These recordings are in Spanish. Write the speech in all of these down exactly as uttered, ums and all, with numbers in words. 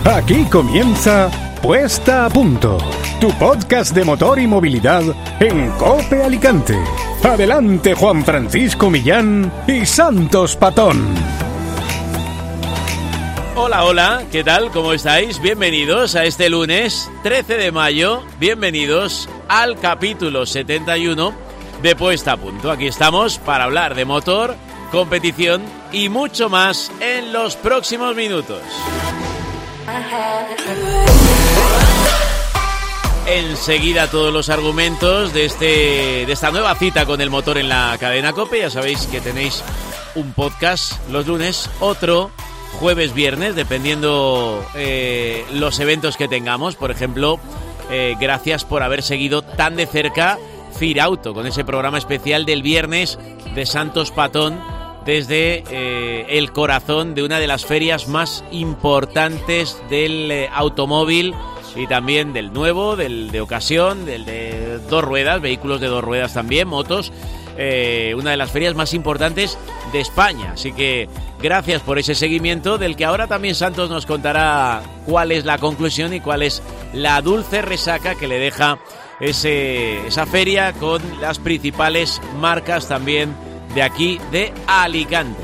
Aquí comienza Puesta a Punto, tu podcast de motor y movilidad en COPE Alicante. Adelante, Juan Francisco Millán y Santos Patón. Hola, hola, ¿qué tal? ¿Cómo estáis? Bienvenidos a este lunes trece de mayo. Bienvenidos al capítulo setenta y uno de Puesta a Punto. Aquí estamos para hablar de motor, competición y mucho más en los próximos minutos. Enseguida todos los argumentos de este de esta nueva cita con el motor en la cadena COPE. Ya sabéis que tenéis un podcast los lunes, otro jueves, viernes, dependiendo eh, los eventos que tengamos. Por ejemplo, eh, gracias por haber seguido tan de cerca Firauto, con ese programa especial del viernes de Santos Patón, desde eh, el corazón de una de las ferias más importantes del eh, automóvil y también del nuevo, del de ocasión, del de dos ruedas, vehículos de dos ruedas también, motos, eh, una de las ferias más importantes de España. Así que gracias por ese seguimiento, del que ahora también Santos nos contará cuál es la conclusión y cuál es la dulce resaca que le deja ese, esa feria con las principales marcas también de aquí de Alicante.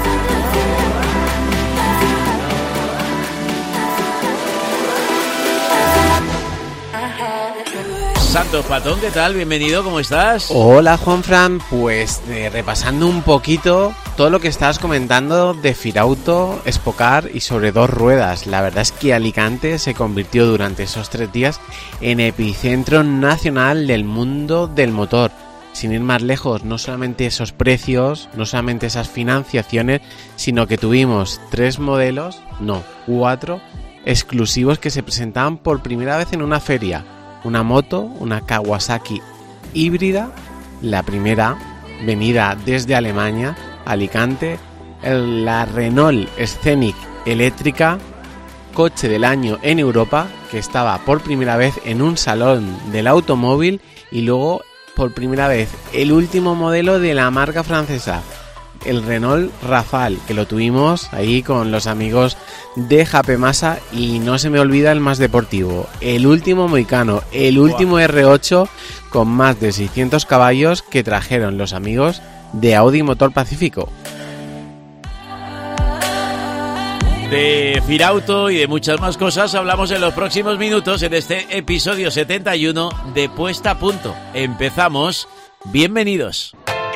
Santos Patón, ¿qué tal? Bienvenido, ¿cómo estás? Hola, Juanfran, pues eh, repasando un poquito todo lo que estabas comentando de Firauto, Expocar y sobre dos ruedas. La verdad es que Alicante se convirtió durante esos tres días en epicentro nacional del mundo del motor. Sin ir más lejos, no solamente esos precios, no solamente esas financiaciones, sino que tuvimos tres modelos, no, cuatro, exclusivos que se presentaban por primera vez en una feria. Una moto, una Kawasaki híbrida, la primera venida desde Alemania, Alicante, el, la Renault Scenic eléctrica, coche del año en Europa, que estaba por primera vez en un salón del automóvil, y luego por primera vez el último modelo de la marca francesa, el Renault Rafale, que lo tuvimos ahí con los amigos de Japemasa. Y no se me olvida el más deportivo, el último Moicano, el último R ocho con más de seiscientos caballos que trajeron los amigos de Audi Motor Pacífico. De Firauto y de muchas más cosas hablamos en los próximos minutos en este episodio setenta y uno de Puesta a Punto. Empezamos. Bienvenidos.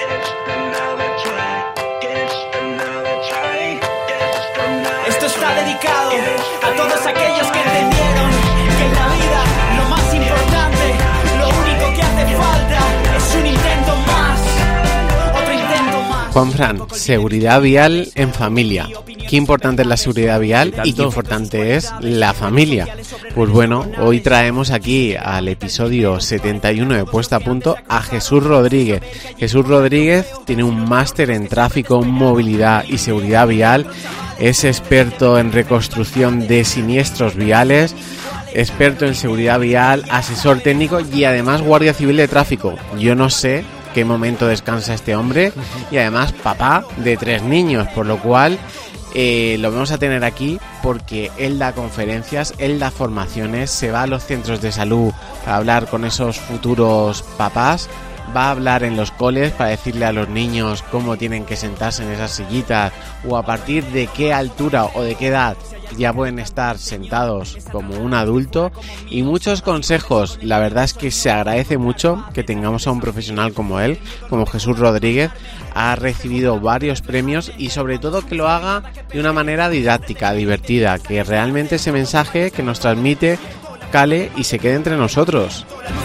Esto está dedicado a todos aquellos que entendieron que en la vida lo más importante, lo único que hace falta es un intento más, otro intento más. Juanfran, seguridad vial en familia. Qué importante es la seguridad vial y qué importante es la familia. Pues bueno, hoy traemos aquí al episodio setenta y uno de Puesta a Punto a Jesús Rodríguez. Jesús Rodríguez tiene un máster en tráfico, movilidad y seguridad vial. Es experto en reconstrucción de siniestros viales, experto en seguridad vial, asesor técnico y además guardia civil de tráfico. Yo no sé qué momento descansa este hombre, y además papá de tres niños, por lo cual eh, lo vamos a tener aquí porque él da conferencias, él da formaciones, se va a los centros de salud para hablar con esos futuros papás. Va a hablar en los coles para decirle a los niños cómo tienen que sentarse en esas sillitas, o a partir de qué altura o de qué edad ya pueden estar sentados como un adulto, y muchos consejos. La verdad es que se agradece mucho que tengamos a un profesional como él, como Jesús Rodríguez. Ha recibido varios premios y sobre todo que lo haga de una manera didáctica, divertida, que realmente ese mensaje que nos transmite cale y se quede entre nosotros.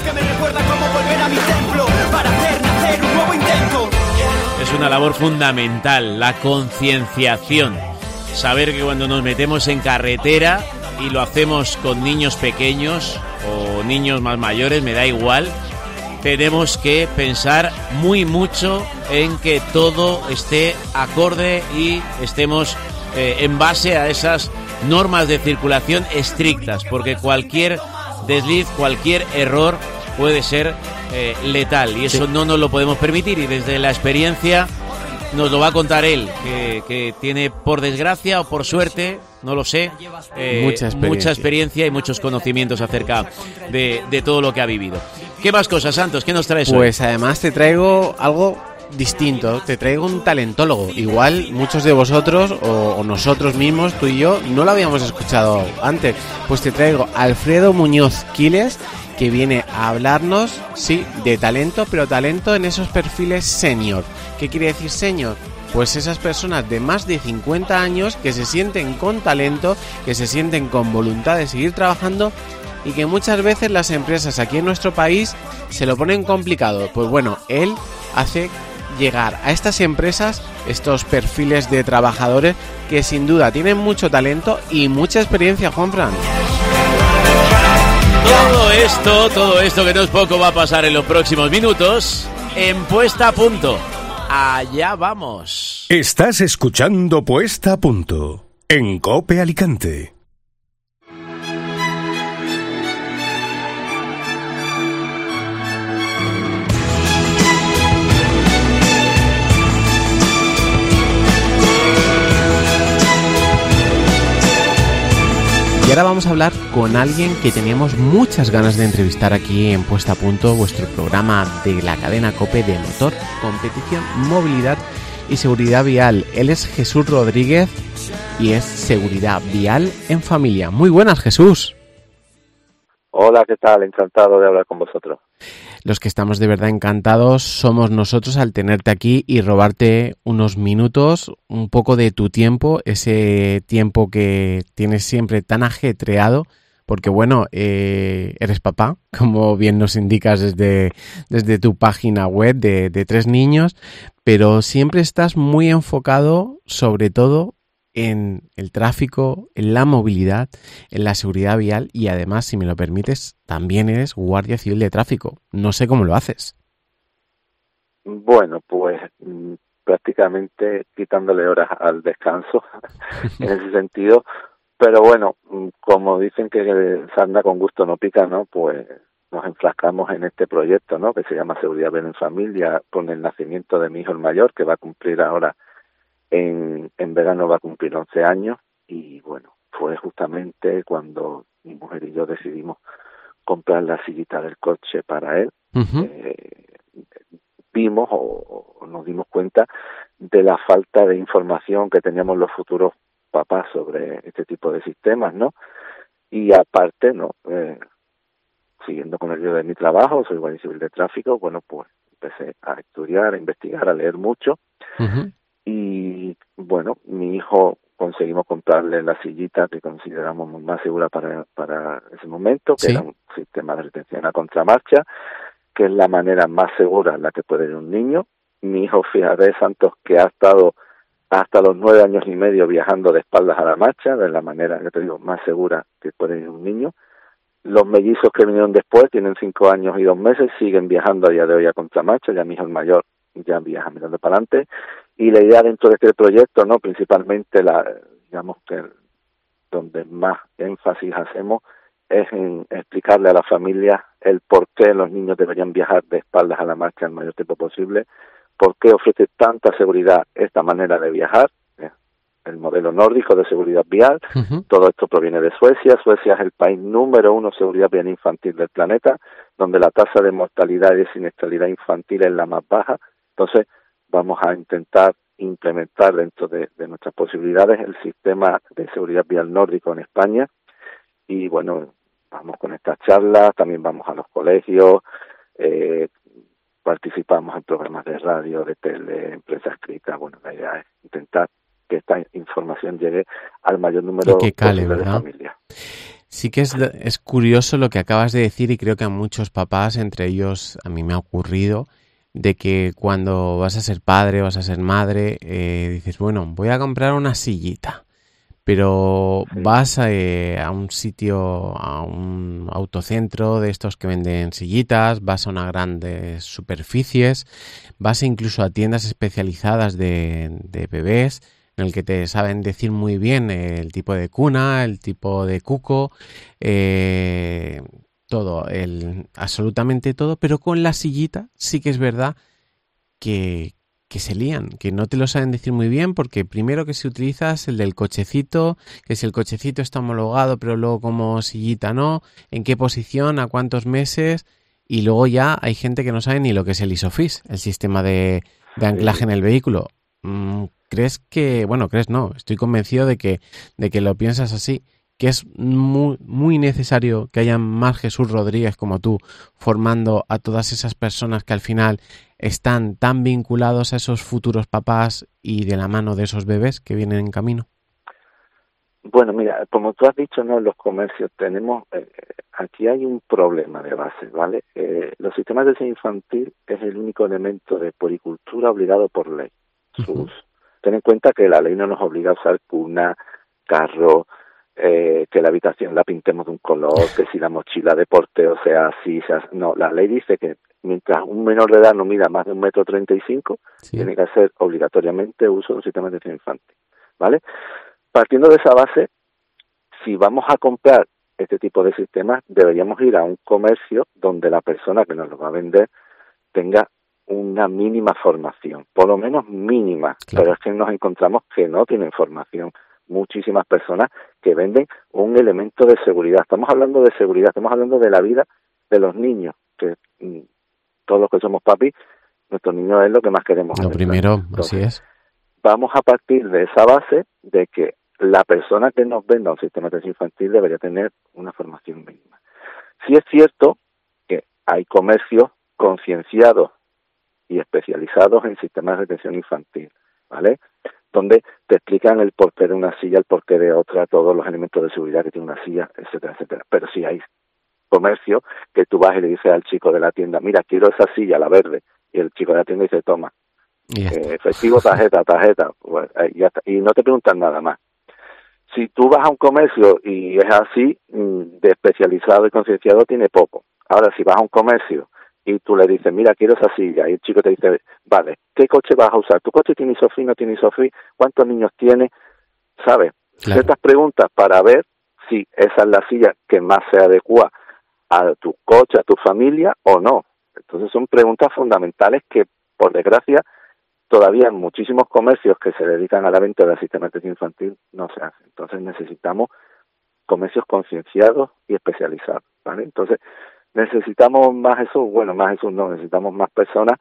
Es una labor fundamental, la concienciación. Saber que cuando nos metemos en carretera y lo hacemos con niños pequeños o niños más mayores, me da igual, tenemos que pensar muy mucho en que todo esté acorde y estemos eh, en base a esas normas de circulación estrictas, porque cualquier desliz, cualquier error puede ser eh, letal, y eso sí, no nos lo podemos permitir. Y desde la experiencia nos lo va a contar él, que, que tiene, por desgracia o por suerte, no lo sé. Eh, mucha, experiencia. mucha experiencia y muchos conocimientos acerca de, de todo lo que ha vivido. ¿Qué más cosas, Santos? ¿Qué nos traes hoy? Pues además te traigo algo distinto, te traigo un talentólogo. Igual muchos de vosotros o, o nosotros mismos, tú y yo, no lo habíamos escuchado antes. Pues te traigo a Alfredo Muñoz Quiles, que viene a hablarnos, sí, de talento, pero talento en esos perfiles senior. ¿Qué quiere decir senior? Pues esas personas de más de cincuenta años que se sienten con talento, que se sienten con voluntad de seguir trabajando y que muchas veces las empresas aquí en nuestro país se lo ponen complicado. Pues bueno, él hace llegar a estas empresas estos perfiles de trabajadores que sin duda tienen mucho talento y mucha experiencia, Juanfran. Todo esto, todo esto que no es poco va a pasar en los próximos minutos en Puesta a Punto. Allá vamos. Estás escuchando Puesta a Punto en COPE Alicante. Y ahora vamos a hablar con alguien que teníamos muchas ganas de entrevistar aquí en Puesta a Punto, vuestro programa de la cadena COPE de motor, competición, movilidad y seguridad vial. Él es Jesús Rodríguez y es Seguridad Vial en Familia. Muy buenas, Jesús. Hola, ¿qué tal? Encantado de hablar con vosotros. Los que estamos de verdad encantados somos nosotros al tenerte aquí y robarte unos minutos, un poco de tu tiempo, ese tiempo que tienes siempre tan ajetreado, porque bueno, eh, eres papá, como bien nos indicas desde, desde tu página web de, de tres niños, pero siempre estás muy enfocado sobre todo en el tráfico, en la movilidad, en la seguridad vial y además, si me lo permites, también eres guardia civil de tráfico. No sé cómo lo haces. Bueno, pues prácticamente quitándole horas al descanso en ese sentido, pero bueno, como dicen que sarna con gusto no pica, ¿no? Pues nos enfrascamos en este proyecto, ¿no? Que se llama Seguridad Vial en Familia, con el nacimiento de mi hijo el mayor, que va a cumplir ahora En, en verano va a cumplir once años y bueno, fue justamente cuando mi mujer y yo decidimos comprar la sillita del coche para él. Uh-huh. Eh, vimos o, o nos dimos cuenta de la falta de información que teníamos los futuros papás sobre este tipo de sistemas, ¿no? Y aparte, ¿no? Eh, siguiendo con el lío de mi trabajo, soy guardia civil de tráfico, bueno, pues empecé a estudiar, a investigar, a leer mucho. Uh-huh. Y bueno, mi hijo conseguimos comprarle la sillita que consideramos más segura para, para ese momento, que ¿sí? Era un sistema de retención a contramarcha, que es la manera más segura en la que puede ir un niño. Mi hijo, fíjate, Santos, que ha estado hasta los nueve años y medio viajando de espaldas a la marcha, de la manera, que te digo, más segura que puede ir un niño. Los mellizos que vinieron después, tienen cinco años y dos meses, siguen viajando a día de hoy a contramarcha, ya mi hijo el mayor ya viaja mirando para adelante, y la idea dentro de este proyecto, no, principalmente la, digamos que donde más énfasis hacemos es en explicarle a la familia el por qué los niños deberían viajar de espaldas a la marcha el mayor tiempo posible, por qué ofrece tanta seguridad esta manera de viajar, el modelo nórdico de seguridad vial. Uh-huh. Todo esto proviene de Suecia. Suecia es el país número uno de seguridad vial infantil del planeta, donde la tasa de mortalidad y de siniestralidad infantil es la más baja. Entonces, vamos a intentar implementar dentro de, de nuestras posibilidades el sistema de seguridad vial nórdico en España. Y bueno, vamos con estas charlas, también vamos a los colegios, eh, participamos en programas de radio, de tele, empresas escritas. Bueno, la idea es intentar que esta información llegue al mayor número que cale, posible ¿verdad? de familias. Sí que es, es curioso lo que acabas de decir y creo que a muchos papás, entre ellos a mí me ha ocurrido, de que cuando vas a ser padre, vas a ser madre, eh, dices, bueno, voy a comprar una sillita, pero sí. vas a, eh, a un sitio, a un autocentro de estos que venden sillitas, vas a unas grandes superficies, vas incluso a tiendas especializadas de, de bebés, en el que te saben decir muy bien el tipo de cuna, el tipo de cuco, eh, todo, el, absolutamente todo, pero con la sillita sí que es verdad que, que se lían, que no te lo saben decir muy bien, porque primero que si utilizas el del cochecito, que si el cochecito está homologado, pero luego como sillita no, en qué posición, a cuántos meses, y luego ya hay gente que no sabe ni lo que es el ISOFIX, el sistema de, de anclaje sí. en el vehículo. ¿Crees que, bueno, crees no, estoy convencido de que, de que lo piensas así, que es muy, muy necesario que haya más Jesús Rodríguez como tú formando a todas esas personas que al final están tan vinculados a esos futuros papás y de la mano de esos bebés que vienen en camino? Bueno, mira, como tú has dicho, ¿no? Los comercios tenemos, eh, aquí hay un problema de base, ¿vale? Eh, los sistemas de enseñanza infantil es el único elemento de puericultura obligado por ley. Su uso. Uh-huh. Ten en cuenta que la ley no nos obliga a usar cuna, carro, eh, que la habitación la pintemos de un color, que si la mochila de porteo sea así, sea, no, la ley dice que mientras un menor de edad no mida más de un metro treinta y cinco, sí. tiene que hacer obligatoriamente uso de un sistema de atención infantil, ¿vale? Partiendo de esa base, si vamos a comprar este tipo de sistemas, deberíamos ir a un comercio donde la persona que nos lo va a vender tenga una mínima formación, por lo menos mínima, claro. Pero es que nos encontramos que no tienen formación. Muchísimas personas que venden un elemento de seguridad. Estamos hablando de seguridad, estamos hablando de la vida de los niños, que mm, todos los que somos papis, nuestros niños es lo que más queremos. Lo primero, Entonces, así es. Vamos a partir de esa base de que la persona que nos venda un sistema de atención infantil debería tener una formación mínima. Sí es cierto que hay comercios concienciados y especializados en sistemas de atención infantil, ¿vale? Donde te explican el porqué de una silla, el porqué de otra, todos los elementos de seguridad que tiene una silla, etcétera, etcétera. Pero si hay comercio que tú vas y le dices al chico de la tienda, mira, quiero esa silla, la verde, y el chico de la tienda dice, toma, eh, efectivo, tarjeta, tarjeta, pues, eh, ya está. Y no te preguntan nada más. Si tú vas a un comercio y es así, de especializado y concienciado, tiene poco. Ahora, si vas a un comercio y tú le dices, mira, quiero esa silla, y el chico te dice, vale, ¿qué coche vas a usar? ¿Tu coche tiene ISOFIX, no tiene ISOFIX? ¿Cuántos niños tiene? ¿Sabes? Claro. Ciertas preguntas para ver si esa es la silla que más se adecua a tu coche, a tu familia o no. Entonces son preguntas fundamentales que, por desgracia, todavía en muchísimos comercios que se dedican a la venta del sistema de atención infantil no se hace. Entonces necesitamos comercios concienciados y especializados, ¿vale? Entonces necesitamos más eso, bueno, más eso no, necesitamos más personas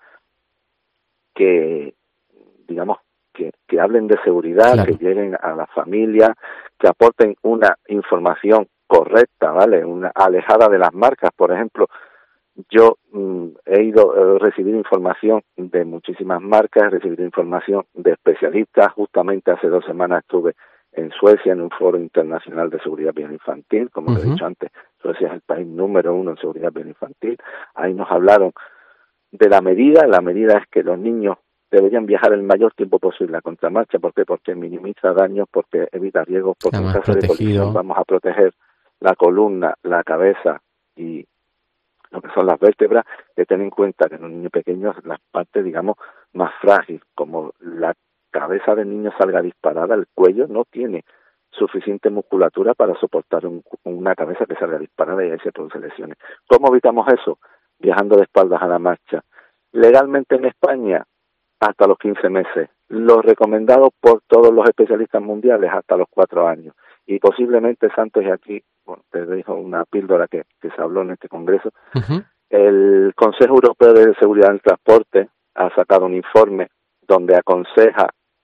que, digamos, que, que hablen de seguridad, claro. que lleguen a la familia, que aporten una información correcta, ¿vale? Una alejada de las marcas. Por ejemplo, yo mm, he ido a recibir información de muchísimas marcas, he recibido información de especialistas. Justamente hace dos semanas estuve en Suecia en un foro internacional de seguridad vial infantil, como uh-huh. te he dicho antes, Suecia es el país número uno en seguridad vial infantil. Ahí nos hablaron de la medida, la medida es que los niños deberían viajar el mayor tiempo posible a contramarcha. ¿Por qué? Porque minimiza daños, porque evita riesgos, porque en caso de colisión vamos a proteger la columna, la cabeza y lo que son las vértebras. De tener en cuenta que en un niño pequeño las partes, digamos, más frágiles, como la cabeza del niño salga disparada, el cuello no tiene suficiente musculatura para soportar un, una cabeza que salga disparada y ahí se producen lesiones. ¿Cómo evitamos eso? Viajando de espaldas a la marcha. Legalmente en España, hasta los quince meses. Lo recomendado por todos los especialistas mundiales, hasta los cuatro años. Y posiblemente, Santos, y aquí bueno, te dejo una píldora que, que se habló en este congreso, uh-huh. el Consejo Europeo de Seguridad del Transporte ha sacado un informe donde aconseja,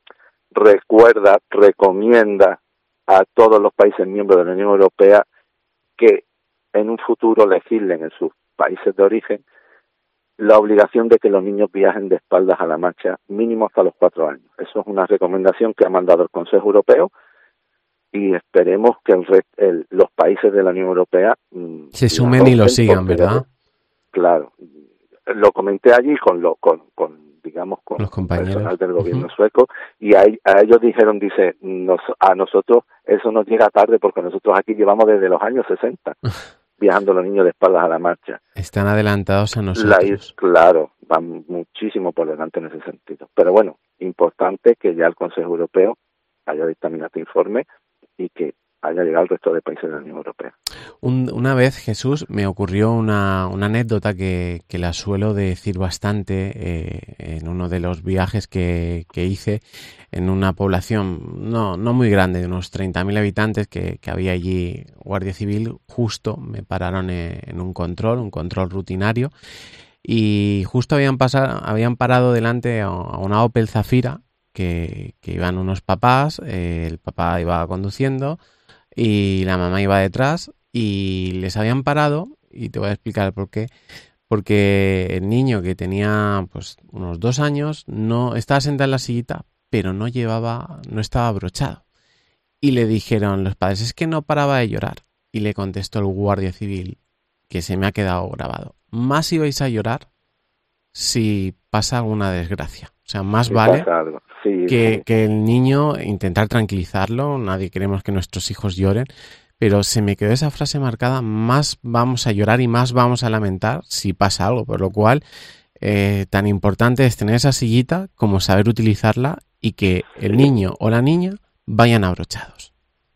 recuerda, recomienda a todos los países miembros de la Unión Europea que en un futuro legislen en sus países de origen la obligación de que los niños viajen de espaldas a la marcha mínimo hasta los cuatro años. Eso es una recomendación que ha mandado el Consejo Europeo y esperemos que el rest, el, los países de la Unión Europea mmm, se sumen y lo sigan, ¿verdad? Claro, lo comenté allí con lo con, con digamos con los compañeros personal del gobierno uh-huh. sueco y a, a ellos dijeron, dice, nos, a nosotros eso nos llega tarde porque nosotros aquí llevamos desde los años sesenta viajando los niños de espaldas a la marcha. Están adelantados a nosotros. La, claro, van muchísimo por delante en ese sentido. Pero bueno, importante que ya el Consejo Europeo haya dictaminado este informe y que haya llegado al resto de países de la Unión Europea. Un, una vez, Jesús, me ocurrió una, una anécdota que, que la suelo decir bastante eh, en uno de los viajes que, que hice en una población no, no muy grande, de unos treinta mil habitantes, que, que había allí Guardia Civil. Justo me pararon en, en un control, un control rutinario, y justo habían, pasado, habían parado delante a, a una Opel Zafira, que, que iban unos papás, eh, el papá iba conduciendo y la mamá iba detrás, y les habían parado, y te voy a explicar por qué. Porque el niño, que tenía pues unos dos años, no estaba sentado en la sillita, pero no llevaba, no estaba abrochado. Y le dijeron los padres, es que no paraba de llorar. Y le contestó el guardia civil, que se me ha quedado grabado: más ibais a llorar si pasa alguna desgracia. O sea, más Si vale sí, que, sí. que el niño, intentar tranquilizarlo. Nadie queremos que nuestros hijos lloren, pero se me quedó esa frase marcada: más vamos a llorar y más vamos a lamentar si pasa algo. Por lo cual, eh, tan importante es tener esa sillita como saber utilizarla, y que el niño o la niña vayan abrochados.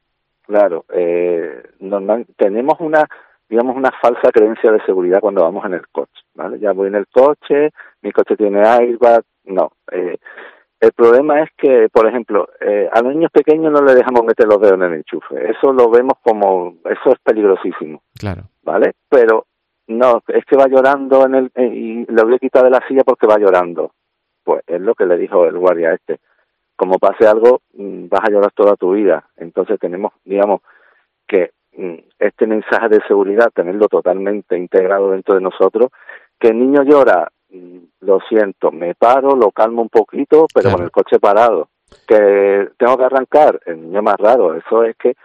Claro, eh, normal, tenemos una, digamos, una falsa creencia de seguridad cuando vamos en el coche, ¿vale? Ya voy en el coche, mi coche tiene airbag, no. Eh, el problema es que, por ejemplo, eh, a los niños pequeños no les dejamos meter los dedos en el enchufe. Eso lo vemos como, eso es peligrosísimo. Claro. ¿Vale? Pero no, es que va llorando en el, eh, y le voy a quitar de la silla porque va llorando. Pues es lo que le dijo el guardia este. Como pase algo, vas a llorar toda tu vida. Entonces tenemos, digamos, que este mensaje de seguridad, tenerlo totalmente integrado dentro de nosotros. Que el niño llora, lo siento, me paro, lo calmo un poquito, pero claro, con el coche parado. Que tengo que arrancar, el niño más raro. Eso es que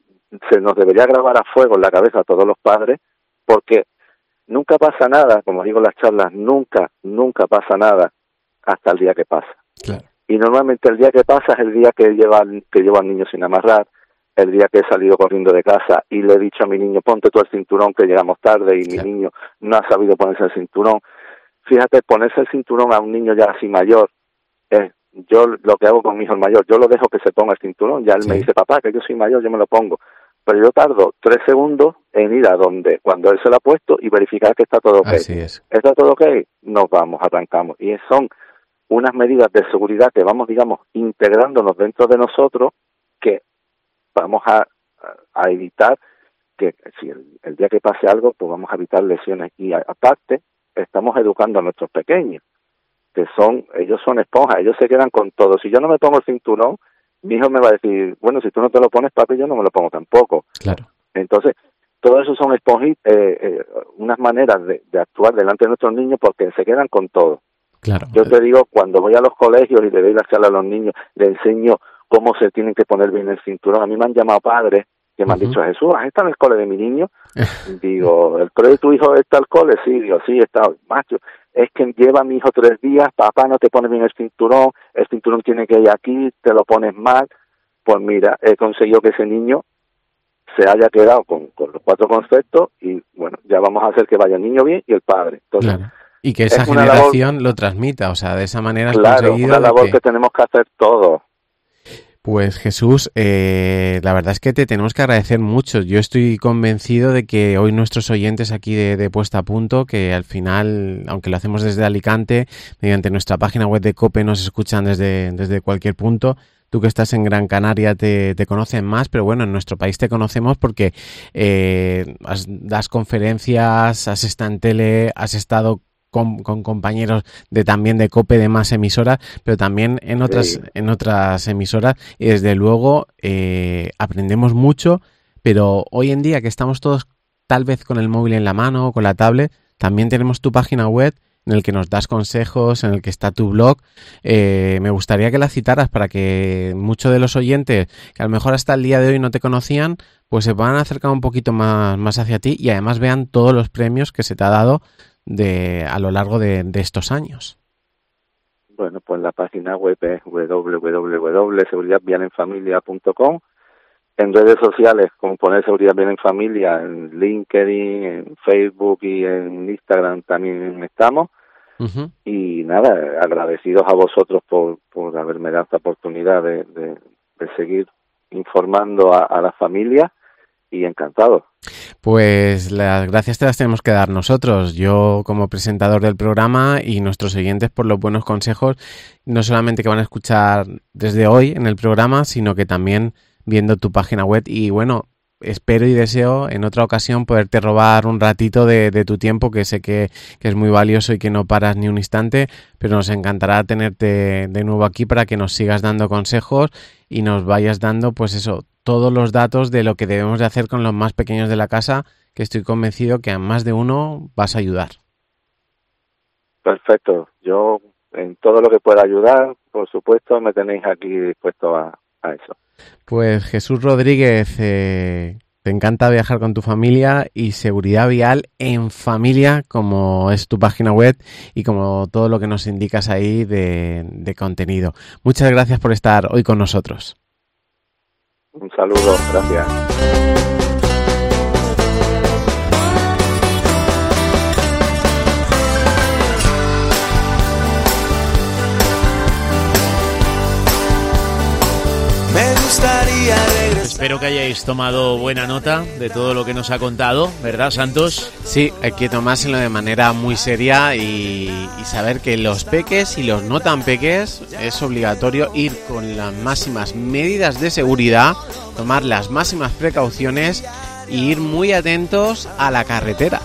se nos debería grabar a fuego en la cabeza a todos los padres, porque nunca pasa nada, como digo en las charlas, nunca, nunca pasa nada hasta el día que pasa. Claro. Y normalmente el día que pasa es el día que lleva, que lleva al niño sin amarrar, el día que he salido corriendo de casa y le he dicho a mi niño, ponte tú el cinturón que llegamos tarde, y claro, mi niño no ha sabido ponerse el cinturón. Fíjate, ponerse el cinturón a un niño ya así mayor, es, yo lo que hago con mi hijo el mayor, yo lo dejo que se ponga el cinturón, ya él sí, me dice, papá, que yo soy mayor, yo me lo pongo. Pero yo tardo tres segundos en ir a donde, cuando él se lo ha puesto, y verificar que está todo ok. así es. ¿Está todo ok? Nos vamos, arrancamos. Y son unas medidas de seguridad que vamos, digamos, integrándonos dentro de nosotros, que vamos a, a evitar que si el, el día que pase algo, pues vamos a evitar lesiones. Y a, aparte, estamos educando a nuestros pequeños, que son, ellos son esponjas, ellos se quedan con todo. Si yo no me pongo el cinturón, mi hijo me va a decir, bueno, si tú no te lo pones, papi, yo no me lo pongo tampoco. Claro. Entonces, todo eso son esponji, eh, eh, unas maneras de, de actuar delante de nuestros niños, porque se quedan con todo. Claro. Yo te digo, cuando voy a los colegios y le doy la charla a los niños, le enseño cómo se tienen que poner bien el cinturón. A mí me han llamado padres que me han uh-huh. dicho, Jesús, ¿has estado en el cole de mi niño? Digo, ¿el cole de tu hijo está al cole? Sí, digo, sí, está. Macho, es que lleva a mi hijo tres días, papá, no te pones bien el cinturón, el cinturón tiene que ir aquí, te lo pones mal. Pues mira, he conseguido que ese niño se haya quedado con, con los cuatro conceptos, y bueno, ya vamos a hacer que vaya el niño bien y el padre. Entonces, claro. Y que esa generación labor, lo transmita, o sea, de esa manera has claro, conseguido... una labor que... que tenemos que hacer todos. Pues Jesús, eh, la verdad es que te tenemos que agradecer mucho. Yo estoy convencido de que hoy nuestros oyentes aquí de, de Puesta a Punto, que al final, aunque lo hacemos desde Alicante, mediante nuestra página web de COPE nos escuchan desde, desde cualquier punto. Tú que estás en Gran Canaria te, te conocen más, pero bueno, en nuestro país te conocemos porque eh, has, das conferencias, has estado en tele, has estado Con, con compañeros de también de COPE, de más emisoras, pero también en otras sí. en otras emisoras, y desde luego eh, aprendemos mucho. Pero hoy en día, que estamos todos tal vez con el móvil en la mano o con la tablet, también tenemos tu página web en el que nos das consejos, en el que está tu blog. Eh, me gustaría que la citaras para que muchos de los oyentes que a lo mejor hasta el día de hoy no te conocían, pues se puedan acercar un poquito más, más hacia ti, y además vean todos los premios que se te ha dado de a lo largo de, de estos años. Bueno, pues la página web es doble u doble u doble u punto seguridad vial en familia punto com. En redes sociales, como poner Seguridad Vial en Familia, en LinkedIn, en Facebook y en Instagram también estamos. Uh-huh. Y nada, agradecidos a vosotros por, por haberme dado esta oportunidad de, de, de seguir informando a, a la familia y encantado. Pues las gracias te las tenemos que dar nosotros, yo como presentador del programa y nuestros oyentes por los buenos consejos, no solamente que van a escuchar desde hoy en el programa, sino que también viendo tu página web. Y bueno, espero y deseo en otra ocasión poderte robar un ratito de, de tu tiempo, que sé que, que es muy valioso y que no paras ni un instante, pero nos encantará tenerte de nuevo aquí para que nos sigas dando consejos y nos vayas dando, pues eso, todos los datos de lo que debemos de hacer con los más pequeños de la casa, que estoy convencido que a más de uno vas a ayudar. Perfecto. Yo en todo lo que pueda ayudar, por supuesto, me tenéis aquí dispuesto a, a eso. Pues Jesús Rodríguez, eh, te encanta viajar con tu familia y seguridad vial en familia, como es tu página web y como todo lo que nos indicas ahí de, de contenido. Muchas gracias por estar hoy con nosotros. Un saludo, gracias. Espero que hayáis tomado buena nota de todo lo que nos ha contado, ¿verdad, Santos? Sí, hay que tomárselo de manera muy seria y, y saber que los peques y los no tan peques es obligatorio ir con las máximas medidas de seguridad, tomar las máximas precauciones e ir muy atentos a la carretera.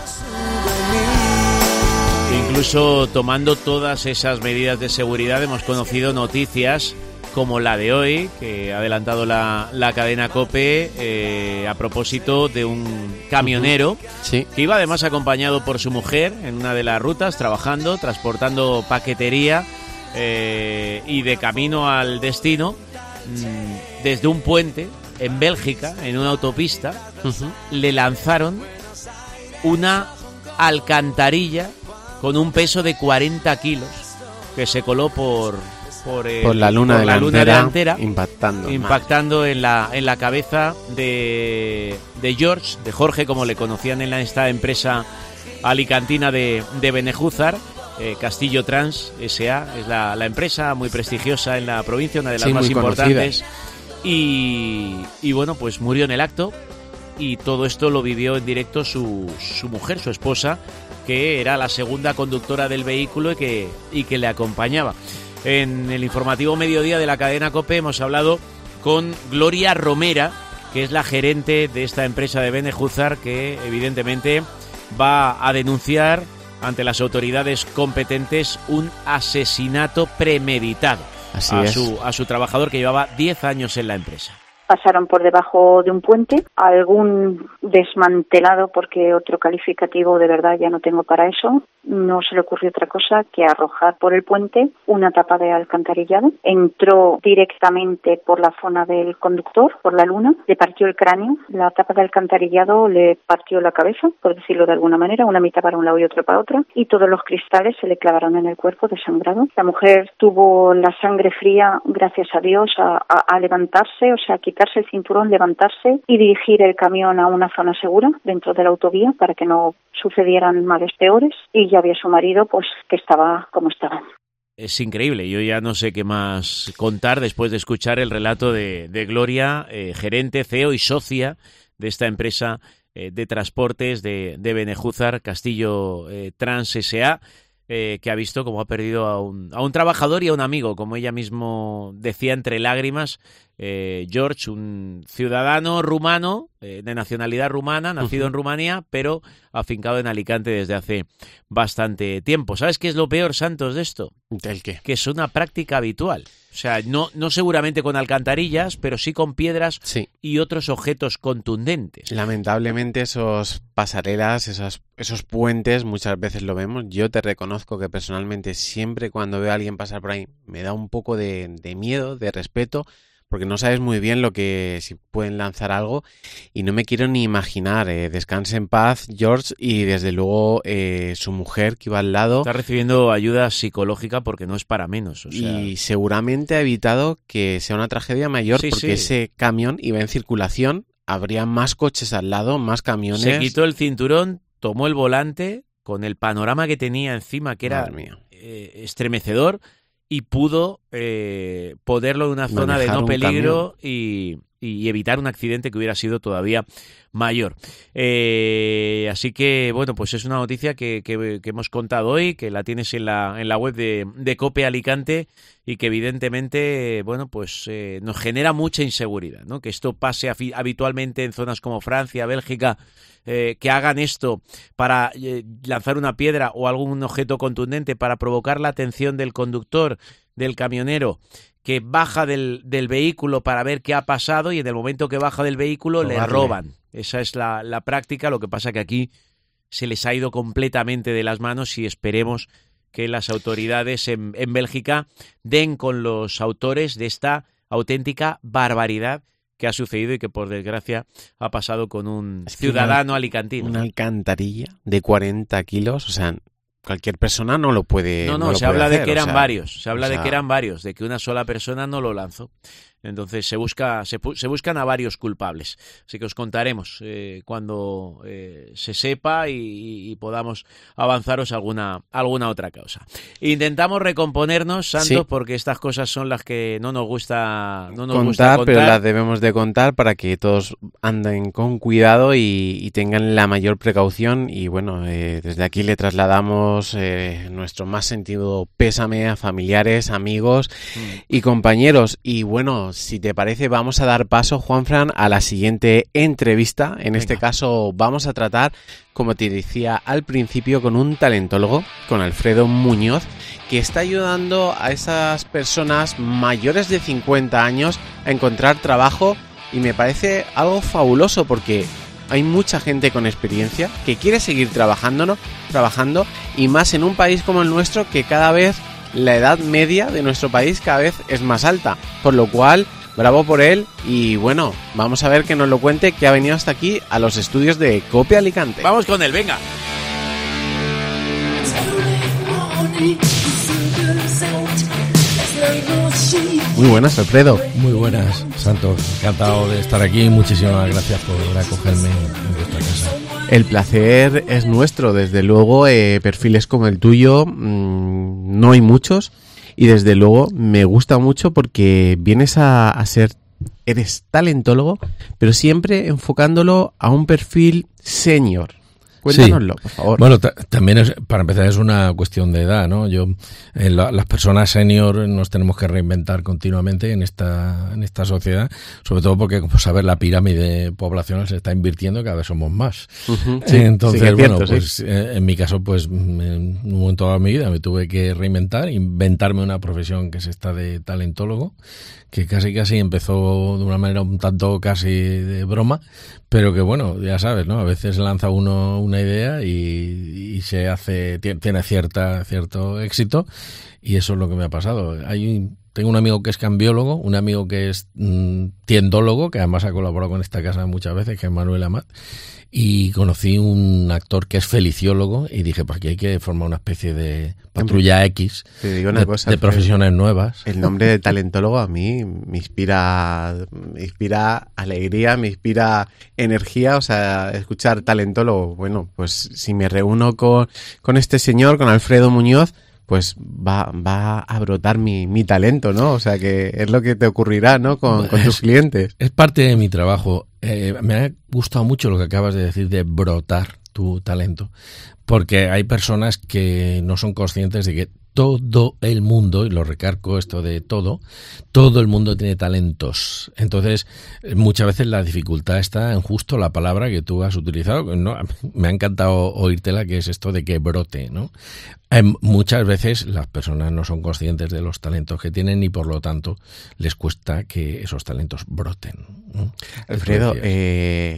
Incluso tomando todas esas medidas de seguridad hemos conocido noticias como la de hoy, que ha adelantado la, la cadena COPE eh, a propósito de un camionero sí. que iba además acompañado por su mujer en una de las rutas, trabajando, transportando paquetería eh, y de camino al destino, mmm, desde un puente en Bélgica, en una autopista, uh-huh. le lanzaron una alcantarilla con un peso de cuarenta kilos que se coló por... Por, el, por la luna, por la delantera, luna delantera, impactando, impactando en la en la cabeza de, de George, de Jorge, como le conocían en la, esta empresa alicantina de, de Benejúzar, eh, Castillo Trans S A es la, la empresa muy prestigiosa en la provincia, una de las sí, más importantes. Y, y bueno, pues murió en el acto y todo esto lo vivió en directo su, su mujer, su esposa, que era la segunda conductora del vehículo y que, y que le acompañaba. En el informativo Mediodía de la cadena COPE hemos hablado con Gloria Romera, que es la gerente de esta empresa de Benejúzar, que evidentemente va a denunciar ante las autoridades competentes un asesinato premeditado Así a es. su, a su trabajador, que llevaba diez años en la empresa. Pasaron por debajo de un puente, algún desmantelado, porque otro calificativo de verdad ya no tengo para eso. No se le ocurrió otra cosa que arrojar por el puente una tapa de alcantarillado. Entró directamente por la zona del conductor, por la luna, le partió el cráneo. La tapa de alcantarillado le partió la cabeza, por decirlo de alguna manera, una mitad para un lado y otra para otra, y todos los cristales se le clavaron en el cuerpo desangrado. La mujer tuvo la sangre fría, gracias a Dios, a, a, a levantarse, o sea, quitarse el cinturón, levantarse y dirigir el camión a una zona segura dentro de la autovía para que no sucedieran males peores, y ya había su marido pues que estaba como estaba. Es increíble, yo ya no sé qué más contar después de escuchar el relato de, de Gloria, eh, gerente, C E O y socia de esta empresa eh, de transportes de, de Benejúzar, Castillo eh, Trans S A, eh, que ha visto cómo ha perdido a un, a un trabajador y a un amigo, como ella mismo decía entre lágrimas. Eh, George, un ciudadano rumano, eh, de nacionalidad rumana, nacido uh-huh. en Rumanía, pero afincado en Alicante desde hace bastante tiempo. ¿Sabes qué es lo peor, Santos, de esto? ¿Del qué? Que es una práctica habitual. O sea, no, no seguramente con alcantarillas, pero sí con piedras sí. y otros objetos contundentes. Lamentablemente esos pasarelas, esos, esos puentes, muchas veces lo vemos. Yo te reconozco que personalmente siempre cuando veo a alguien pasar por ahí me da un poco de, de miedo, de respeto, porque no sabes muy bien lo que si pueden lanzar algo y no me quiero ni imaginar. Eh, descanse en paz, George, y desde luego eh, su mujer que iba al lado. Está recibiendo ayuda psicológica porque no es para menos. O sea... Y seguramente ha evitado que sea una tragedia mayor sí, porque sí. ese camión iba en circulación, habría más coches al lado, más camiones. Se quitó el cinturón, tomó el volante con el panorama que tenía encima, que era eh, estremecedor, y pudo eh, ponerlo en una zona de no peligro y, y evitar un accidente que hubiera sido todavía mayor. Eh, así que, bueno, pues es una noticia que, que, que hemos contado hoy, que la tienes en la, en la web de, de COPE Alicante y que evidentemente, bueno, pues eh, nos genera mucha inseguridad, ¿no? Que esto pase habitualmente en zonas como Francia, Bélgica, eh, que hagan esto para eh, lanzar una piedra o algún objeto contundente para provocar la atención del conductor, del camionero, que baja del, del vehículo para ver qué ha pasado y en el momento que baja del vehículo Robarle. le roban. Esa es la, la práctica, lo que pasa que aquí se les ha ido completamente de las manos y esperemos que las autoridades en, en Bélgica den con los autores de esta auténtica barbaridad que ha sucedido y que por desgracia ha pasado con un es ciudadano una, alicantino. Una alcantarilla de cuarenta kilos, o sea, cualquier persona no lo puede No, no, no se lo habla puede de hacer, que eran o sea, varios, se habla o sea, de que eran varios, de que una sola persona no lo lanzó. Entonces se busca se, se buscan a varios culpables. Así que os contaremos eh, cuando eh, se sepa y, y podamos avanzaros alguna alguna otra causa. Intentamos recomponernos, Santos, sí. porque estas cosas son las que no nos gusta no nos contar, gusta contar, pero las debemos de contar para que todos anden con cuidado y, y tengan la mayor precaución. Y bueno, eh, desde aquí le trasladamos eh, nuestro más sentido pésame a familiares, amigos mm. y compañeros. Y bueno, si te parece, vamos a dar paso, Juanfran, a la siguiente entrevista. En Venga. Este caso vamos a tratar, como te decía al principio, con un talentólogo, con Alfredo Muñoz, que está ayudando a esas personas mayores de cincuenta años a encontrar trabajo, y me parece algo fabuloso porque hay mucha gente con experiencia que quiere seguir trabajando, trabajando y más en un país como el nuestro, que cada vez la edad media de nuestro país cada vez es más alta, por lo cual bravo por él. Y bueno, vamos a ver que nos lo cuente, que ha venido hasta aquí a los estudios de COPE Alicante. Vamos con él, venga. Muy buenas, Alfredo. Muy buenas, Santos. Encantado de estar aquí. Muchísimas gracias por acogerme en vuestra casa. El placer es nuestro, desde luego. Eh, perfiles como el tuyo mmm, no hay muchos. Y desde luego me gusta mucho porque vienes a, a ser, eres talentólogo, pero siempre enfocándolo a un perfil senior. Cuéntanoslo, sí. por favor. Bueno, t- también es, para empezar, es una cuestión de edad, ¿no? Yo, eh, la, las personas senior nos tenemos que reinventar continuamente en esta en esta sociedad, sobre todo porque, como sabes, la pirámide poblacional se está invirtiendo y cada vez somos más. Uh-huh, sí, Entonces, sí, bueno, cierto, pues sí. eh, en mi caso, pues en un momento de mi vida me tuve que reinventar, inventarme una profesión que es esta de talentólogo, que casi casi empezó de una manera un tanto casi de broma, pero que bueno, ya sabes, ¿no? A veces lanza uno una idea y, y se hace, tiene cierta, cierto éxito, y eso es lo que me ha pasado. Hay, tengo un amigo que es cambiólogo, un amigo que es mmm, tiendólogo, que además ha colaborado con esta casa muchas veces, que es Manuel Amat, y conocí un actor que es feliciólogo y dije, pues aquí hay que formar una especie de patrulla X Te digo una de, cosa, de profesiones nuevas. El nombre de talentólogo a mí me inspira, me inspira alegría, me inspira energía, o sea, escuchar talentólogo. Bueno, pues si me reúno con, con este señor, con Alfredo Muñoz, pues va, va a brotar mi, mi talento, ¿no? O sea, que es lo que te ocurrirá, ¿no? Con, con tus clientes. Es parte de mi trabajo. Eh, me ha gustado mucho lo que acabas de decir de brotar tu talento, porque hay personas que no son conscientes de que todo el mundo, y lo recargo esto de todo, todo el mundo tiene talentos. Entonces, muchas veces la dificultad está en justo la palabra que tú has utilizado. No, me ha encantado oírtela, que es esto de que brote, ¿no? Eh, muchas veces las personas no son conscientes de los talentos que tienen y por lo tanto les cuesta que esos talentos broten, ¿no? Alfredo, eh...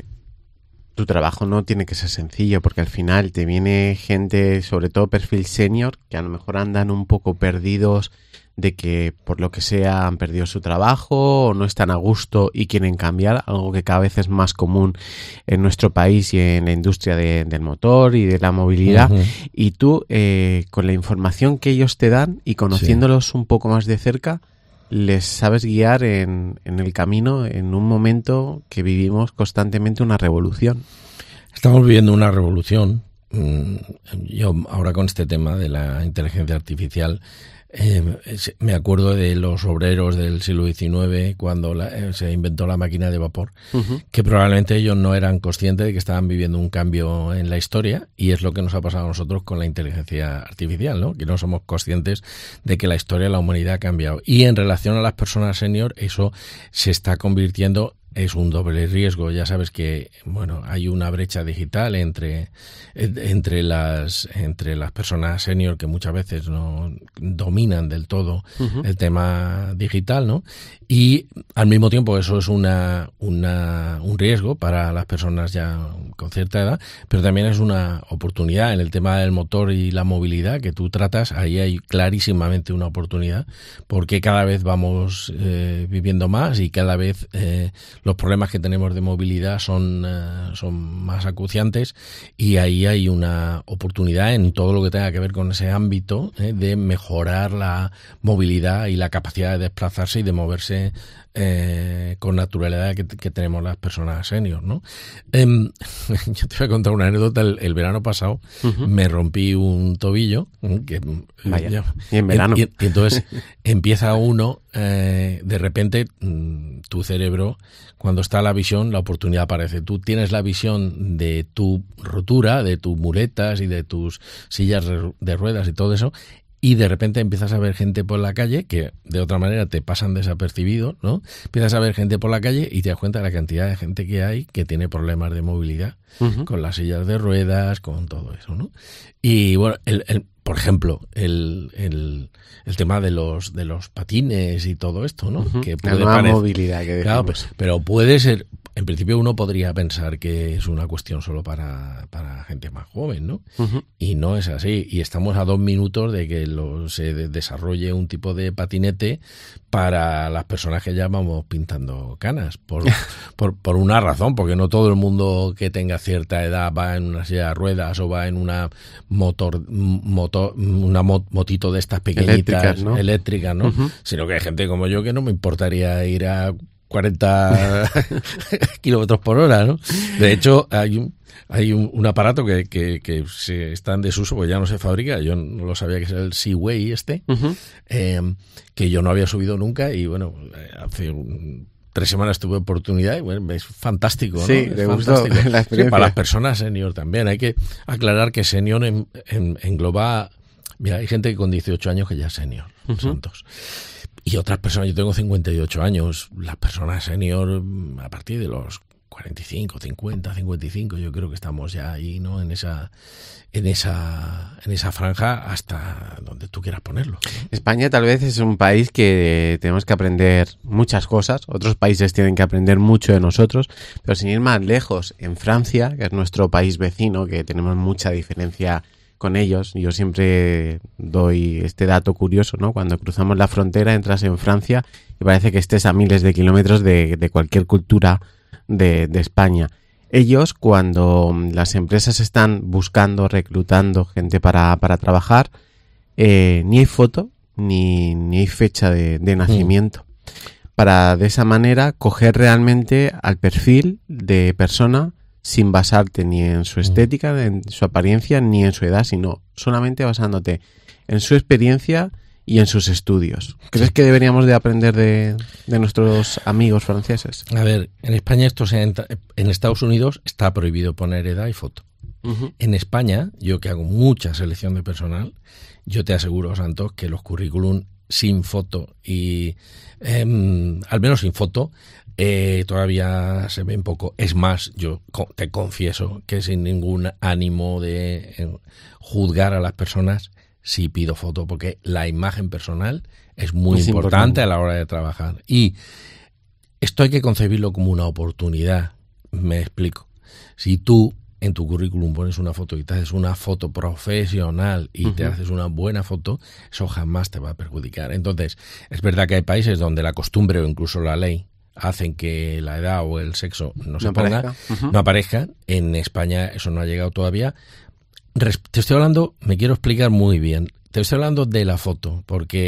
tu trabajo no tiene que ser sencillo, porque al final te viene gente, sobre todo perfil senior, que a lo mejor andan un poco perdidos de que por lo que sea han perdido su trabajo o no están a gusto y quieren cambiar, algo que cada vez es más común en nuestro país y en la industria de, del motor y de la movilidad. Uh-huh. Y tú, eh, con la información que ellos te dan y conociéndolos sí. un poco más de cerca, les sabes guiar en, en el camino en un momento que vivimos constantemente una revolución. Estamos viviendo una revolución yo ahora con este tema de la inteligencia artificial, Eh, me acuerdo de los obreros del siglo diecinueve cuando la, eh, se inventó la máquina de vapor, uh-huh. que probablemente ellos no eran conscientes de que estaban viviendo un cambio en la historia, y es lo que nos ha pasado a nosotros con la inteligencia artificial, ¿no? Que no somos conscientes de que la historia de la humanidad ha cambiado. Y en relación a las personas senior, eso se está convirtiendo, es un doble riesgo. Ya sabes que, bueno, hay una brecha digital entre entre las entre las personas senior que muchas veces no dominan del todo uh-huh. el tema digital, ¿no? Y al mismo tiempo eso es una una un riesgo para las personas ya con cierta edad, pero también es una oportunidad en el tema del motor y la movilidad que tú tratas. Ahí hay clarísimamente una oportunidad, porque cada vez vamos eh, viviendo más y cada vez eh, los problemas que tenemos de movilidad son, uh, son más acuciantes, y ahí hay una oportunidad en todo lo que tenga que ver con ese ámbito eh, de mejorar la movilidad y la capacidad de desplazarse y de moverse eh, con naturalidad que, que tenemos las personas senior, ¿no? Eh, yo te voy a contar una anécdota. El, el verano pasado uh-huh. me rompí un tobillo. Que, Vaya, yo, y en verano. Y, y entonces empieza uno, eh, de repente, tu cerebro, cuando está la visión, la oportunidad aparece. Tú tienes la visión de tu rotura, de tus muletas y de tus sillas de ruedas y todo eso, y de repente empiezas a ver gente por la calle que de otra manera te pasan desapercibidos, ¿no? Empiezas a ver gente por la calle y te das cuenta de la cantidad de gente que hay que tiene problemas de movilidad, uh-huh. con las sillas de ruedas, con todo eso, ¿no? Y bueno, el, el, por ejemplo, el, el, el tema de los de los patines y todo esto, ¿no? Uh-huh. Que puede la nueva parecer, movilidad que decimos. Claro, pues, pero puede ser. En principio uno podría pensar que es una cuestión solo para, para gente más joven, ¿no? Uh-huh. Y no es así. Y estamos a dos minutos de que lo, se de, desarrolle un tipo de patinete para las personas que ya vamos pintando canas. Por, por, por una razón, porque no todo el mundo que tenga cierta edad va en una silla de ruedas o va en una motor, motor una motito de estas pequeñitas eléctricas, ¿no? Eléctricas, ¿no? Uh-huh. Sino que hay gente como yo que no me importaría ir a cuarenta kilómetros por hora, ¿no? De hecho, hay un, hay un, un aparato que, que, que se está en desuso, porque ya no se fabrica. Yo no lo sabía, que es el Seaway este, uh-huh. eh, que yo no había subido nunca, y bueno, hace un, tres semanas tuve oportunidad y bueno, es fantástico, ¿no? Sí, es me gustó fantástico. la experiencia. Sí, para las personas senior también. Hay que aclarar que senior en, en, engloba... Mira, hay gente que con dieciocho años que ya es senior, uh-huh. santos. Y otras personas, yo tengo cincuenta y ocho años, las personas senior a partir de los cuarenta y cinco, cincuenta, cincuenta y cinco, yo creo que estamos ya ahí, ¿no? En esa en esa en esa franja hasta donde tú quieras ponerlo, ¿no? España tal vez es un país que tenemos que aprender muchas cosas, otros países tienen que aprender mucho de nosotros, pero sin ir más lejos, en Francia, que es nuestro país vecino, que tenemos mucha diferencia con ellos. Yo siempre doy este dato curioso, ¿no? Cuando cruzamos la frontera, entras en Francia y parece que estés a miles de kilómetros de, de cualquier cultura de, de España. Ellos, cuando las empresas están buscando, reclutando gente para, para trabajar, eh, ni hay foto ni, ni hay fecha de, de nacimiento. Mm. Para de esa manera coger realmente al perfil de persona, sin basarte ni en su estética, en su apariencia, ni en su edad, sino solamente basándote en su experiencia y en sus estudios. ¿Crees que deberíamos de aprender de, de nuestros amigos franceses? A ver, en España esto se entra, en Estados Unidos está prohibido poner edad y foto. Uh-huh. En España, yo que hago mucha selección de personal, yo te aseguro, Santos, que los currículum sin foto y eh, al menos sin foto Eh, todavía se ve un poco. Es más, yo te confieso que sin ningún ánimo de eh, juzgar a las personas, sí pido foto, porque la imagen personal es muy es importante, importante a la hora de trabajar. Y esto hay que concebirlo como una oportunidad. Me explico. Si tú en tu currículum pones una foto y te haces una foto profesional y uh-huh. te haces una buena foto, eso jamás te va a perjudicar. Entonces, es verdad que hay países donde la costumbre o incluso la ley hacen que la edad o el sexo no se no ponga, aparezca. Uh-huh. no aparezca. En España eso no ha llegado todavía. Te estoy hablando, me quiero explicar muy bien, te estoy hablando de la foto, porque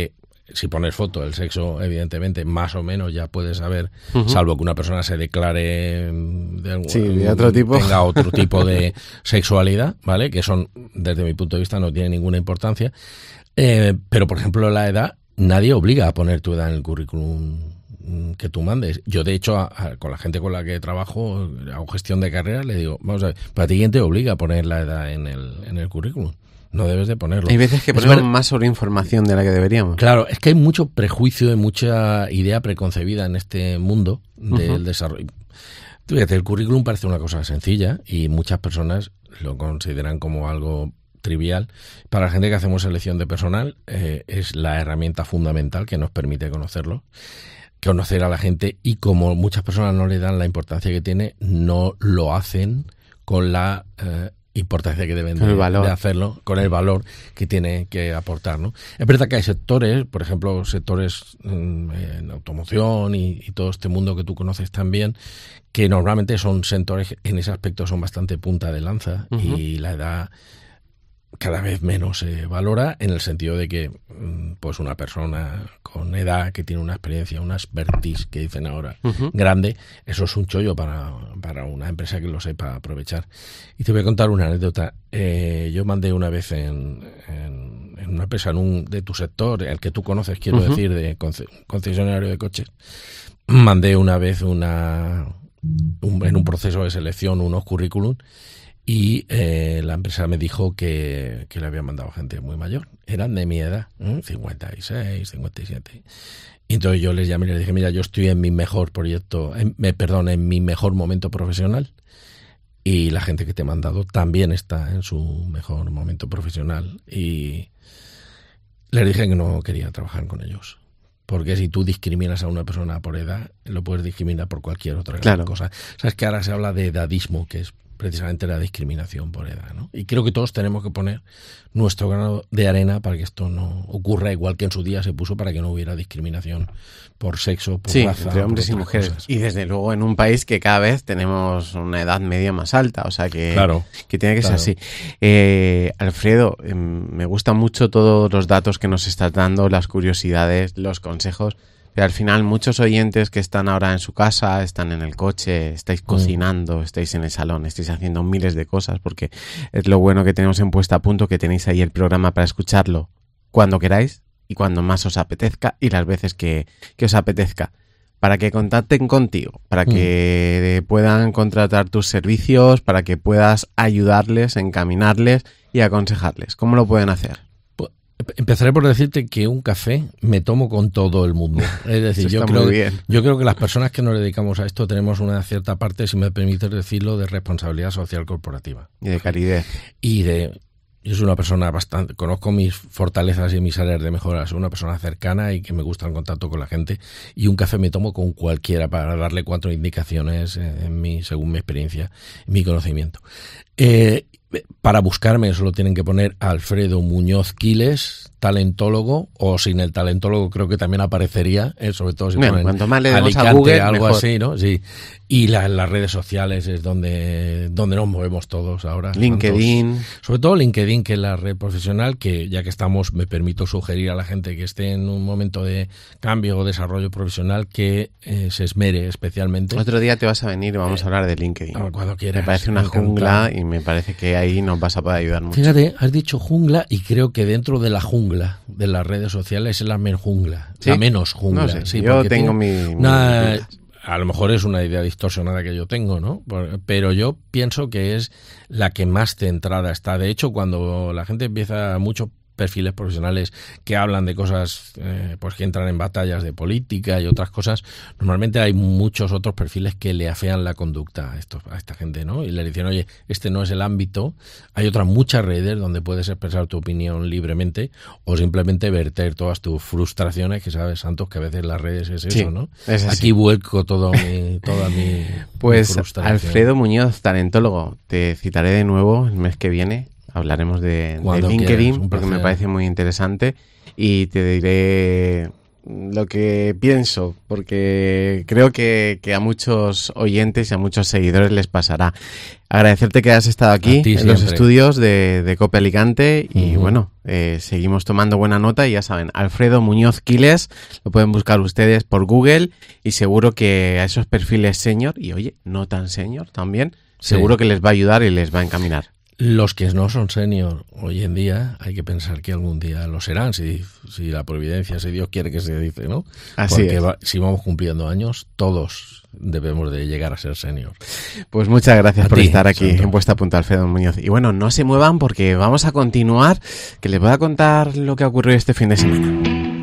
si pones foto, el sexo, evidentemente, más o menos ya puedes saber, Uh-huh. salvo que una persona se declare de, Sí, de otro tipo. tenga otro tipo de sexualidad, ¿vale? Que son, desde mi punto de vista, no tiene ninguna importancia. Eh, pero, por ejemplo, la edad, nadie obliga a poner tu edad en el currículum que tú mandes. Yo, de hecho, a, a, con la gente con la que trabajo, hago gestión de carreras, le digo, vamos a ver, ¿para ti quién te obliga a poner la edad en el, en el currículum? No debes de ponerlo. Hay veces que Es ponemos ver- más sobre información de la que deberíamos. Claro, es que hay mucho prejuicio y mucha idea preconcebida en este mundo del Ujú. desarrollo. Tú fíjate, el currículum parece una cosa sencilla y muchas personas lo consideran como algo trivial. Para la gente que hacemos selección de personal, eh, es la herramienta fundamental que nos permite conocerlo, conocer a la gente, y como muchas personas no le dan la importancia que tiene, no lo hacen con la eh, importancia que deben Con el de, valor. de hacerlo, con el valor que tiene que aportar, ¿no? Es verdad que hay sectores, por ejemplo, sectores mm, en automoción y, y todo este mundo que tú conoces también, que normalmente son sectores en ese aspecto son bastante punta de lanza. Ujú. Y la edad cada vez menos se valora, en el sentido de que mm, pues una persona con edad que tiene una experiencia, una expertise que dicen ahora Ujú. grande, eso es un chollo para, para una empresa que lo sepa aprovechar. Y te voy a contar una anécdota. Eh, yo mandé una vez en, en, en una empresa en un, de tu sector, el que tú conoces, quiero Ujú. decir, de conce- concesionario de coches, mandé una vez una un- en un proceso de selección unos currículum. Y eh, la empresa me dijo que, que le había mandado gente muy mayor. Eran de mi edad, ¿eh? cincuenta y seis, cincuenta y siete. Y entonces yo les llamé y les dije, mira, yo estoy en mi mejor proyecto, en, me, perdón, en mi mejor momento profesional. Y la gente que te he mandado también está en su mejor momento profesional. Y les dije que no quería trabajar con ellos. Porque si tú discriminas a una persona por edad, lo puedes discriminar por cualquier otra Claro. cosa. Sabes que ahora se habla de edadismo, que es precisamente la discriminación por edad, ¿no? Y creo que todos tenemos que poner nuestro grano de arena para que esto no ocurra, igual que en su día se puso para que no hubiera discriminación por sexo, por Sí, raza, entre hombres por y otras mujeres. cosas. Y desde luego en un país que cada vez tenemos una edad media más alta, o sea que, Claro, que tiene que claro. ser así. Eh, Alfredo, eh, me gustan mucho todos los datos que nos estás dando, las curiosidades, los consejos, pero al final muchos oyentes que están ahora en su casa, están en el coche, estáis cocinando, estáis en el salón, estáis haciendo miles de cosas, porque es lo bueno que tenemos en Puesta a Punto, que tenéis ahí el programa para escucharlo cuando queráis y cuando más os apetezca y las veces que, que os apetezca, para que contacten contigo, para que puedan contratar tus servicios, para que puedas ayudarles, encaminarles y aconsejarles. ¿Cómo lo pueden hacer? Empezaré por decirte que un café me tomo con todo el mundo. Es decir, Eso yo está creo, muy bien. yo creo que las personas que nos dedicamos a esto tenemos una cierta parte, si me permites decirlo, de responsabilidad social corporativa. Y de calidez. Y de... Yo soy una persona bastante... Conozco mis fortalezas y mis áreas de mejora. Soy una persona cercana y que me gusta el contacto con la gente. Y un café me tomo con cualquiera para darle cuatro indicaciones en mi, según mi experiencia y mi conocimiento. Eh, para buscarme solo tienen que poner Alfredo Muñoz Quiles, talentólogo, o sin el talentólogo creo que también aparecería, eh, sobre todo si Bueno, ponen cuanto más le demos a Alicante, Google, algo mejor. así, ¿no? Sí. Y la- las redes sociales es donde, donde nos movemos todos ahora. LinkedIn. Tantos- sobre todo LinkedIn, que es la red profesional, que ya que estamos, me permito sugerir a la gente que esté en un momento de cambio o desarrollo profesional que eh, se esmere especialmente. Otro día te vas a venir y vamos a hablar de LinkedIn. Ah, cuando quieras. Me parece una Encantado. jungla y me parece que ahí nos vas a poder ayudar mucho. Fíjate, has dicho jungla y creo que dentro de la jungla de las redes sociales es la menos jungla. ¿Sí? La menos jungla. No sé, sí, yo porque tengo tiene mi- una- mis dudas. a lo mejor es una idea distorsionada que yo tengo, ¿no? Por- Pero yo pienso que es la que más centrada está. De hecho, cuando la gente empieza, muchos perfiles profesionales que hablan de cosas eh, pues que entran en batallas de política y otras cosas, normalmente hay muchos otros perfiles que le afean la conducta a, estos, a esta gente, ¿no? Y le dicen, oye, este no es el ámbito. Hay otras muchas redes donde puedes expresar tu opinión libremente o simplemente verter todas tus frustraciones, que sabes, Santos, que a veces las redes es Sí, eso, ¿no? es así. Aquí vuelco todo mi, toda mi, Pues mi frustración. Alfredo Muñoz, talentólogo, te citaré de nuevo el mes que viene. Hablaremos de, de Cuando LinkedIn, quieras, un porque me placer. parece muy interesante. Y te diré lo que pienso, porque creo que, que a muchos oyentes y a muchos seguidores les pasará. Agradecerte que hayas estado aquí en los estudios de, de COPE Alicante y uh-huh. bueno, eh, seguimos tomando buena nota y ya saben, Alfredo Muñoz Quiles, lo pueden buscar ustedes por Google y seguro que a esos perfiles senior y oye, no tan senior también, sí. seguro que les va a ayudar y les va a encaminar. Los que no son senior hoy en día, hay que pensar que algún día lo serán, si, si la providencia, si Dios quiere que se dice, ¿no? Así Porque es. va, si vamos cumpliendo años, todos debemos de llegar a ser senior. Pues muchas gracias a por ti, estar aquí Santo. en Puesta a Punto, Alfredo Muñoz. Y bueno, no se muevan porque vamos a continuar, que les voy a contar lo que ha ocurrido este fin de semana.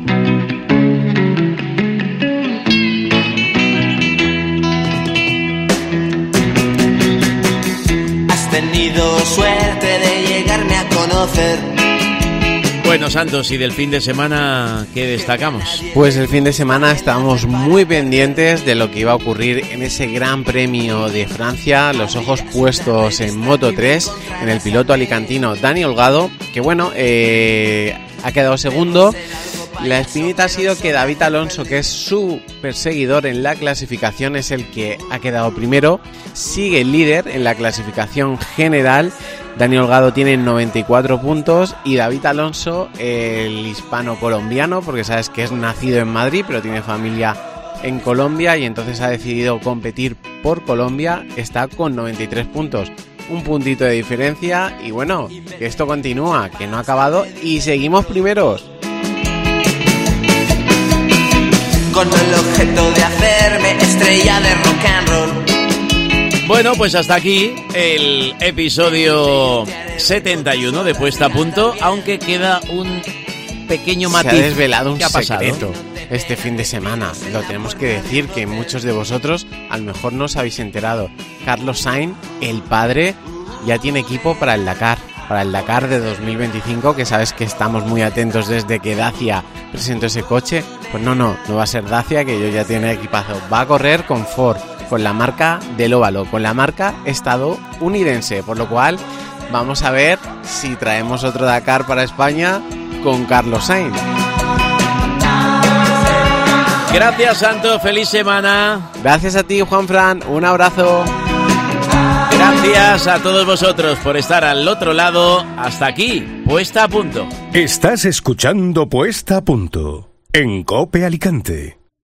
Tenido suerte de llegarme a conocer. Bueno, Santos, ¿y del fin de semana qué destacamos? Pues el fin de semana estábamos muy pendientes de lo que iba a ocurrir en ese Gran Premio de Francia, los ojos puestos en Moto tres, en el piloto alicantino Dani Holgado, que bueno, eh, ha quedado segundo. La espinita ha sido que David Alonso, que es su perseguidor en la clasificación, es el que ha quedado primero, sigue líder en la clasificación general. Dani Holgado tiene noventa y cuatro puntos y David Alonso, el hispano-colombiano, porque sabes que es nacido en Madrid, pero tiene familia en Colombia y entonces ha decidido competir por Colombia, está con noventa y tres puntos. Un puntito de diferencia y bueno, que esto continúa, que no ha acabado y seguimos primeros. Con el objeto de hacerme estrella de rock and roll. Bueno, pues hasta aquí el episodio setenta y uno de Puesta a Punto, aunque queda un pequeño matiz. Se ha desvelado un ¿Qué ha pasado? secreto este fin de semana. Lo tenemos que decir que muchos de vosotros a lo mejor no os habéis enterado. Carlos Sainz, el padre, ya tiene equipo para el Dakar. Para el Dakar de dos mil veinticinco, que sabes que estamos muy atentos desde que Dacia presentó ese coche. Pues no, no, no va a ser Dacia, que yo ya tiene equipazo. Va a correr con Ford, con la marca del óvalo, con la marca estadounidense. Por lo cual, vamos a ver si traemos otro Dakar para España con Carlos Sainz. Gracias, Santo. Feliz semana. Gracias a ti, Juanfran. Un abrazo. Gracias a todos vosotros por estar al otro lado. Hasta aquí, Puesta a Punto. Estás escuchando Puesta a Punto en COPE Alicante.